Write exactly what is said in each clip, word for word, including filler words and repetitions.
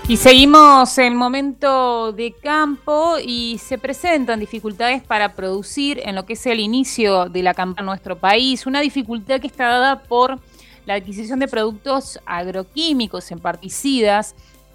Y seguimos en momento de campo y se presentan dificultades para producir en lo que es el inicio de la campaña en nuestro país. Una dificultad que está dada por la adquisición de productos agroquímicos, en particidas,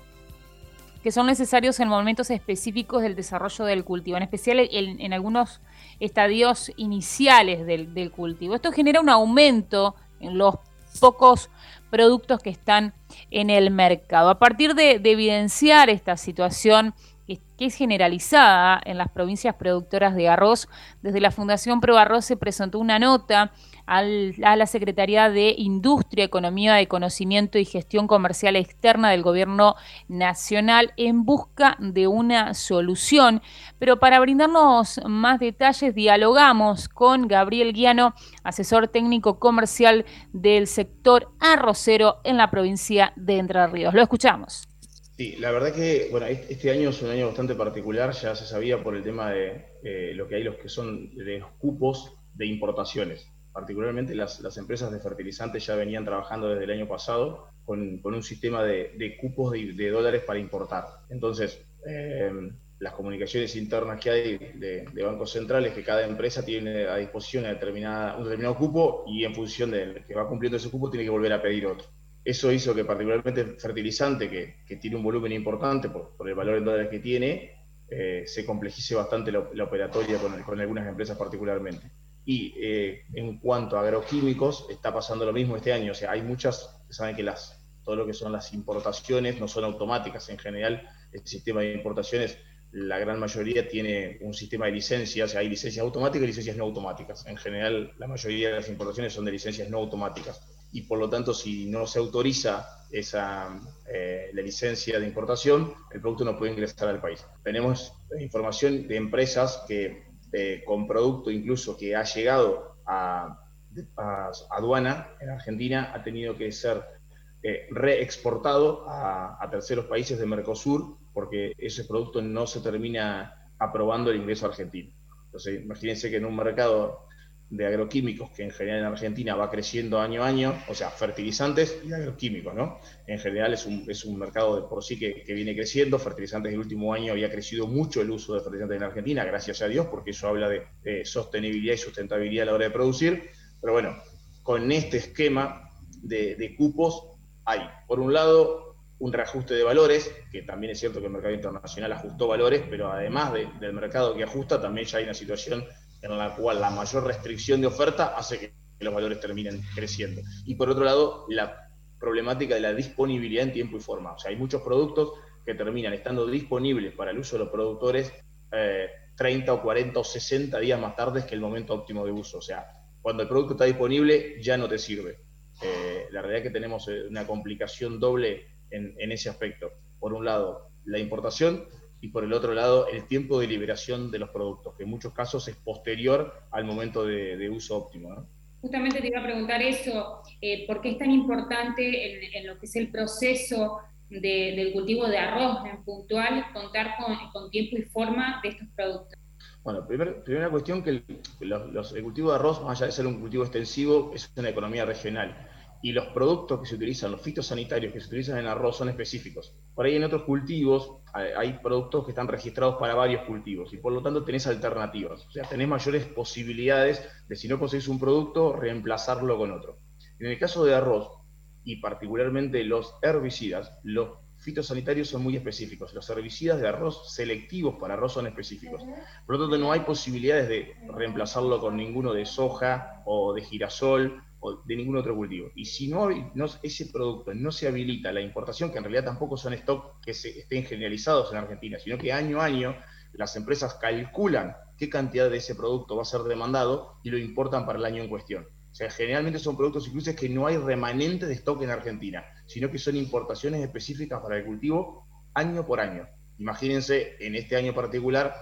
que son necesarios en momentos específicos del desarrollo del cultivo, en especial en, en algunos estadios iniciales del, del cultivo. Esto genera un aumento en los pocos productos que están en el mercado. A partir de, de evidenciar esta situación que, que es generalizada en las provincias productoras de arroz, desde la Fundación ProArroz se presentó una nota al, a la Secretaría de Industria, Economía de Conocimiento y Gestión Comercial Externa del Gobierno Nacional en busca de una solución. Pero para brindarnos más detalles, dialogamos con Gabriel Guiano, asesor técnico comercial del sector arrocero en la provincia de Entre Ríos. Lo escuchamos. Sí, la verdad que bueno, este año es un año bastante particular, ya se sabía por el tema de eh, lo que hay, los que son de los cupos de importaciones. Particularmente las, las empresas de fertilizantes ya venían trabajando desde el año pasado con, con un sistema de, de cupos de, de dólares para importar. Entonces, eh, las comunicaciones internas que hay de, de bancos centrales, que cada empresa tiene a disposición una determinada, un determinado cupo y en función de que va cumpliendo ese cupo tiene que volver a pedir otro. Eso hizo que particularmente el fertilizante, que, que tiene un volumen importante por, por el valor en dólares que tiene, eh, se complejice bastante la, la operatoria con, con algunas empresas particularmente. Y eh, en cuanto a agroquímicos, está pasando lo mismo este año. O sea, hay muchas, saben que las, todo lo que son las importaciones no son automáticas. En general, el sistema de importaciones, la gran mayoría tiene un sistema de licencias. O sea, hay licencias automáticas y licencias no automáticas. En general, la mayoría de las importaciones son de licencias no automáticas. Y por lo tanto, si no se autoriza esa, eh, la licencia de importación, el producto no puede ingresar al país. Tenemos información de empresas que eh, con producto incluso que ha llegado a, a, a aduana en Argentina ha tenido que ser eh, reexportado a, a terceros países de Mercosur porque ese producto no se termina aprobando el ingreso argentino. Entonces, imagínense que en un mercado de agroquímicos, que en general en Argentina va creciendo año a año, o sea, fertilizantes y agroquímicos, ¿no? En general es un, es un mercado de por sí que, que viene creciendo. Fertilizantes el último año había crecido mucho el uso de fertilizantes en Argentina, gracias a Dios, porque eso habla de eh, sostenibilidad y sustentabilidad a la hora de producir. Pero bueno, con este esquema de, de cupos hay, por un lado, un reajuste de valores, que también es cierto que el mercado internacional ajustó valores, pero además de, del mercado que ajusta, también ya hay una situación en la cual la mayor restricción de oferta hace que los valores terminen creciendo. Y por otro lado, la problemática de la disponibilidad en tiempo y forma. O sea, hay muchos productos que terminan estando disponibles para el uso de los productores eh, treinta o cuarenta o sesenta días más tarde que el momento óptimo de uso. O sea, cuando el producto está disponible ya no te sirve. Eh, la realidad es que tenemos una complicación doble en, en ese aspecto. Por un lado, la importación, y por el otro lado, el tiempo de liberación de los productos, que en muchos casos es posterior al momento de, de uso óptimo, ¿no? Justamente te iba a preguntar eso, eh, ¿por qué es tan importante en, en lo que es el proceso de, del cultivo de arroz en puntual contar con, con tiempo y forma de estos productos? Bueno, primer, primera cuestión que el, los, los, el cultivo de arroz, más allá de ser un cultivo extensivo, es una economía regional. Y los productos que se utilizan, los fitosanitarios que se utilizan en arroz son específicos. Por ahí en otros cultivos hay productos que están registrados para varios cultivos y por lo tanto tenés alternativas. O sea, tenés mayores posibilidades de, si no conseguís un producto, reemplazarlo con otro. En el caso de arroz, y particularmente los herbicidas, los fitosanitarios son muy específicos. Los herbicidas de arroz selectivos para arroz son específicos. Por lo tanto, no hay posibilidades de reemplazarlo con ninguno de soja o de girasol o de ningún otro cultivo. Y si no, no, ese producto no se habilita la importación, que en realidad tampoco son stock que se, estén generalizados en Argentina, sino que año a año las empresas calculan qué cantidad de ese producto va a ser demandado y lo importan para el año en cuestión. O sea, generalmente son productos incluso que no hay remanente de stock en Argentina, sino que son importaciones específicas para el cultivo año por año. Imagínense, en este año particular,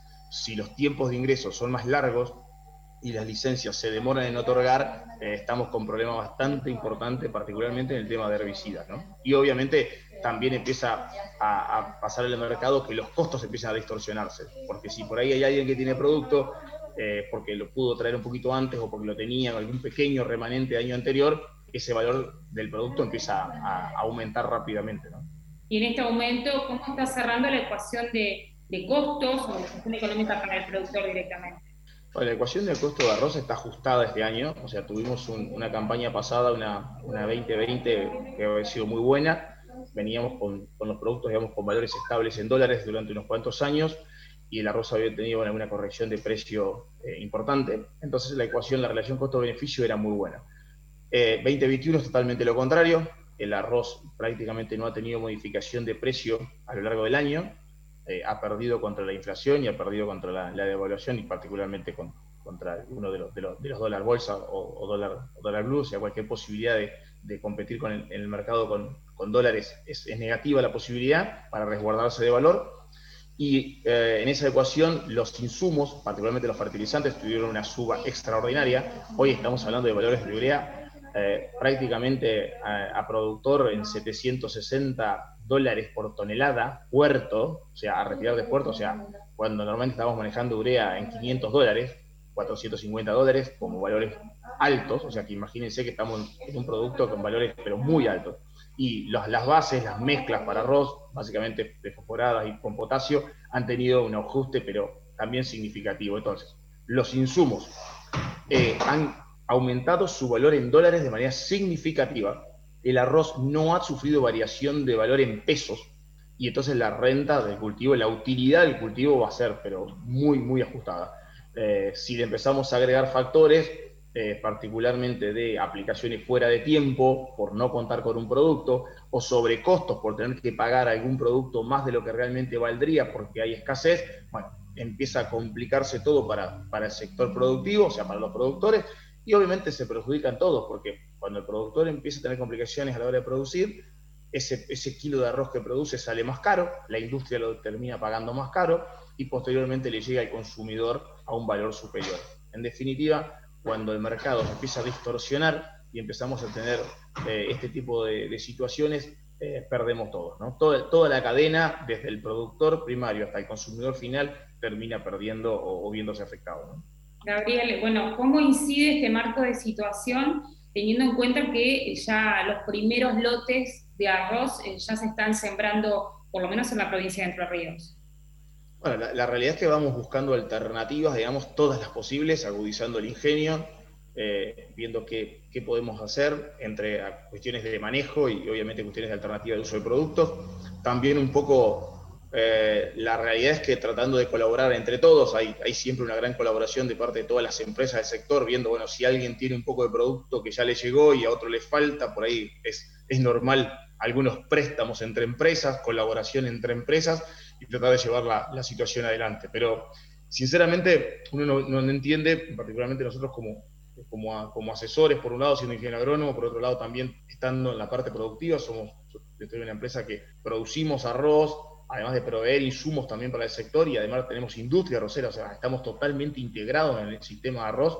si los tiempos de ingreso son más largos y las licencias se demoran en otorgar, eh, estamos con problemas bastante importantes, particularmente en el tema de herbicidas, ¿no? Y obviamente también empieza a, a pasar en el mercado que los costos empiezan a distorsionarse, porque si por ahí hay alguien que tiene producto, eh, porque lo pudo traer un poquito antes o porque lo tenía en algún pequeño remanente de año anterior, ese valor del producto empieza a, a aumentar rápidamente, ¿no? Y en este momento, ¿cómo está cerrando la ecuación de, de costos o la ecuación económica para el productor directamente? Bueno, la ecuación del costo de arroz está ajustada este año, o sea, tuvimos un, una campaña pasada, una, una veinte veinte que ha sido muy buena, veníamos con, con los productos, digamos, con valores estables en dólares durante unos cuantos años, y el arroz había tenido una, una corrección de precio eh, importante, entonces la ecuación, la relación costo-beneficio era muy buena. Eh, veinte veintiuno es totalmente lo contrario, el arroz prácticamente no ha tenido modificación de precio a lo largo del año, eh, ha perdido contra la inflación y ha perdido contra la, la devaluación y particularmente con, contra uno de los, de los, de los dólar bolsa o, o, dólar, o dólar blue, o sea, cualquier posibilidad de, de competir con el, en el mercado con, con dólares es, es negativa la posibilidad para resguardarse de valor. Y eh, en esa ecuación los insumos, particularmente los fertilizantes, tuvieron una suba extraordinaria. Hoy estamos hablando de valores de urea eh, prácticamente a, a productor en setecientos sesenta dólares por tonelada, puerto, o sea, a retirar de puerto, o sea, cuando normalmente estamos manejando urea en quinientos dólares, cuatrocientos cincuenta dólares como valores altos, o sea que imagínense que estamos en un producto con valores pero muy altos. Y los, las bases, las mezclas para arroz, básicamente de fosforadas y con potasio, han tenido un ajuste, pero también significativo. Entonces, los insumos eh, han aumentado su valor en dólares de manera significativa. El arroz no ha sufrido variación de valor en pesos, y entonces la renta del cultivo, la utilidad del cultivo va a ser, pero muy, muy ajustada. Eh, si le empezamos a agregar factores, Eh, particularmente de aplicaciones fuera de tiempo por no contar con un producto, o sobrecostos por tener que pagar algún producto más de lo que realmente valdría porque hay escasez, bueno, empieza a complicarse todo para, para el sector productivo, o sea, para los productores, y obviamente se perjudican todos, porque cuando el productor empieza a tener complicaciones a la hora de producir, ese, ese kilo de arroz que produce sale más caro, la industria lo termina pagando más caro, y posteriormente le llega al consumidor a un valor superior. En definitiva, cuando el mercado se empieza a distorsionar y empezamos a tener eh, este tipo de, de situaciones, eh, perdemos todos, ¿no? Toda, toda la cadena, desde el productor primario hasta el consumidor final, termina perdiendo o, o viéndose afectado, ¿no? Gabriel, bueno, ¿cómo incide este marco de situación teniendo en cuenta que ya los primeros lotes de arroz eh, ya se están sembrando, por lo menos en la provincia de Entre Ríos? Bueno, la, la realidad es que vamos buscando alternativas, digamos, todas las posibles, agudizando el ingenio, eh, viendo qué, qué podemos hacer entre cuestiones de manejo y obviamente cuestiones de alternativa de uso de productos. También un poco eh, la realidad es que tratando de colaborar entre todos, hay, hay siempre una gran colaboración de parte de todas las empresas del sector, viendo, bueno, si alguien tiene un poco de producto que ya le llegó y a otro le falta, por ahí es, es normal algunos préstamos entre empresas, colaboración entre empresas, y tratar de llevar la, la situación adelante. Pero, sinceramente, uno no, no entiende, particularmente nosotros como, como, a, como asesores, por un lado siendo ingeniero agrónomo, por otro lado también estando en la parte productiva, somos, yo estoy en una empresa que producimos arroz, además de proveer insumos también para el sector, y además tenemos industria arrocera, o sea, estamos totalmente integrados en el sistema de arroz.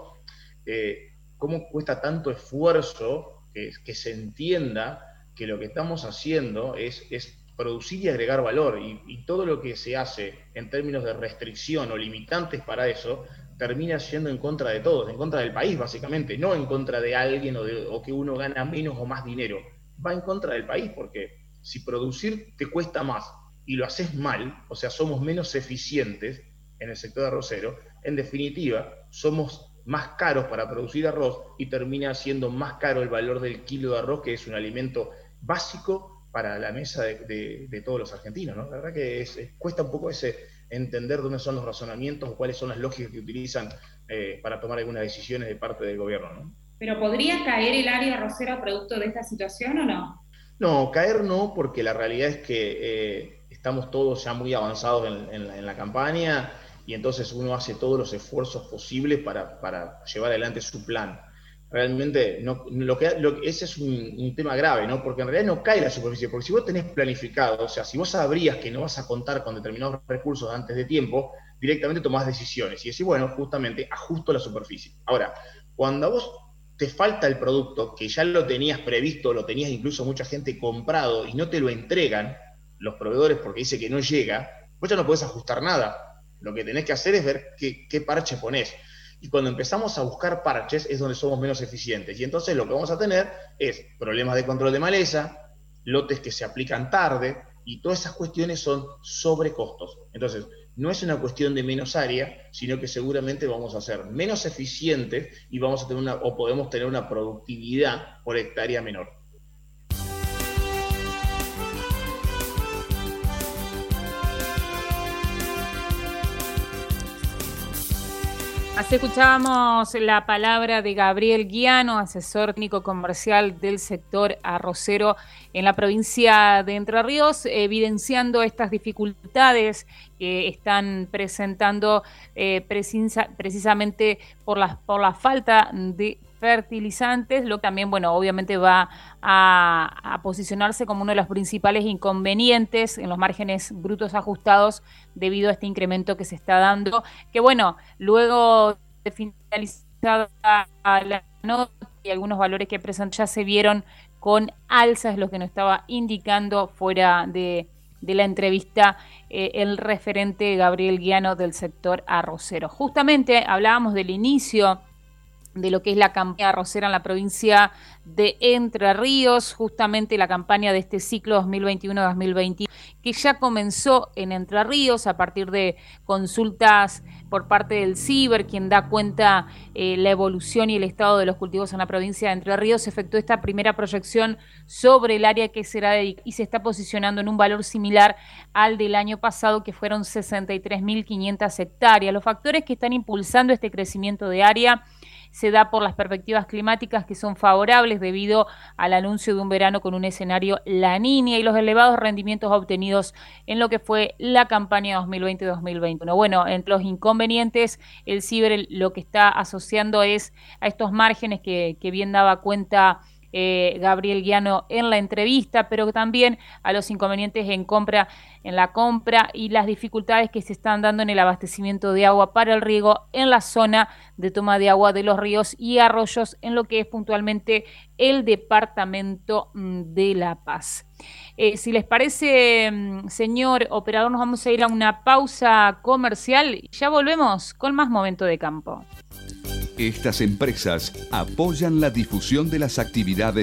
Eh, ¿Cómo cuesta tanto esfuerzo que, que se entienda que lo que estamos haciendo es, es producir y agregar valor, y, y todo lo que se hace en términos de restricción o limitantes para eso, termina yendo en contra de todos, en contra del país básicamente, no en contra de alguien o, de, o que uno gana menos o más dinero, va en contra del país, porque si producir te cuesta más y lo haces mal, o sea, somos menos eficientes en el sector arrocero, en definitiva, somos más caros para producir arroz y termina siendo más caro el valor del kilo de arroz, que es un alimento básico para la mesa de, de, de todos los argentinos, ¿no? La verdad que es, es, cuesta un poco ese entender dónde son los razonamientos o cuáles son las lógicas que utilizan eh, para tomar algunas decisiones de parte del gobierno, ¿no? ¿Pero podría caer el área arrocera producto de esta situación o no? No, caer no, porque la realidad es que eh, estamos todos ya muy avanzados en, en, la, en la campaña, y entonces uno hace todos los esfuerzos posibles para, para llevar adelante su plan. Realmente, no, lo que, lo, ese es un, un tema grave, ¿no? Porque en realidad no cae la superficie, porque si vos tenés planificado, o sea, si vos sabrías que no vas a contar con determinados recursos antes de tiempo, directamente tomás decisiones y decís, bueno, justamente ajusto la superficie. Ahora, cuando a vos te falta el producto, que ya lo tenías previsto, lo tenías incluso mucha gente comprado y no te lo entregan los proveedores porque dice que no llega, vos ya no podés ajustar nada. Lo que tenés que hacer es ver qué, qué parche ponés. Y cuando empezamos a buscar parches es donde somos menos eficientes. Y entonces lo que vamos a tener es problemas de control de maleza, lotes que se aplican tarde, y todas esas cuestiones son sobrecostos. Entonces, no es una cuestión de menos área, sino que seguramente vamos a ser menos eficientes y vamos a tener una, o podemos tener una productividad por hectárea menor. Así escuchábamos la palabra de Gabriel Guiano, asesor técnico comercial del sector arrocero en la provincia de Entre Ríos, evidenciando estas dificultades que están presentando eh, precisa, precisamente por la, por la falta de fertilizantes, lo que también, bueno, obviamente va a, a posicionarse como uno de los principales inconvenientes en los márgenes brutos ajustados debido a este incremento que se está dando, que bueno, luego de finalizada la nota y algunos valores que presentan ya se vieron con alzas, lo que nos estaba indicando fuera de, de la entrevista eh, el referente Gabriel Guiano del sector arrocero. Justamente hablábamos del inicio de lo que es la campaña arrocera en la provincia de Entre Ríos, justamente la campaña de este ciclo dos mil veintiuno dos mil veinte, que ya comenzó en Entre Ríos a partir de consultas por parte del CIBER, quien da cuenta eh, la evolución y el estado de los cultivos en la provincia de Entre Ríos. Se efectuó esta primera proyección sobre el área que será dedicada y se está posicionando en un valor similar al del año pasado, que fueron sesenta y tres mil quinientas hectáreas. Los factores que están impulsando este crecimiento de área se da por las perspectivas climáticas que son favorables debido al anuncio de un verano con un escenario La Niña y los elevados rendimientos obtenidos en lo que fue la campaña dos mil veinte dos mil veintiuno. Bueno, entre los inconvenientes, el CIBER lo que está asociando es a estos márgenes que, que bien daba cuenta Eh, Gabriel Guiano en la entrevista, pero también a los inconvenientes en compra, en la compra y las dificultades que se están dando en el abastecimiento de agua para el riego en la zona de toma de agua de los ríos y arroyos en lo que es puntualmente el departamento de La Paz. Eh, si les parece, señor operador, nos vamos a ir a una pausa comercial y ya volvemos con más Momento de Campo. Estas empresas apoyan la difusión de las actividades